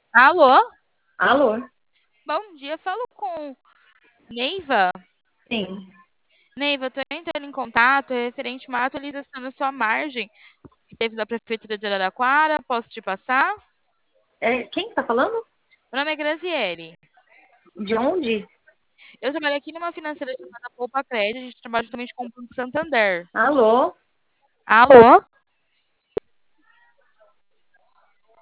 Alô? Alô? Bom dia, falo com Neiva. Sim. Neiva, estou entrando em contato referente a uma atualização na sua margem que teve da Prefeitura de Araraquara. Posso te passar? É, quem tá falando? Meu nome é Graziele. De onde? Eu trabalho aqui numa financeira chamada Poupa Crédito. A gente trabalha justamente com o Banco Santander. Alô? Alô?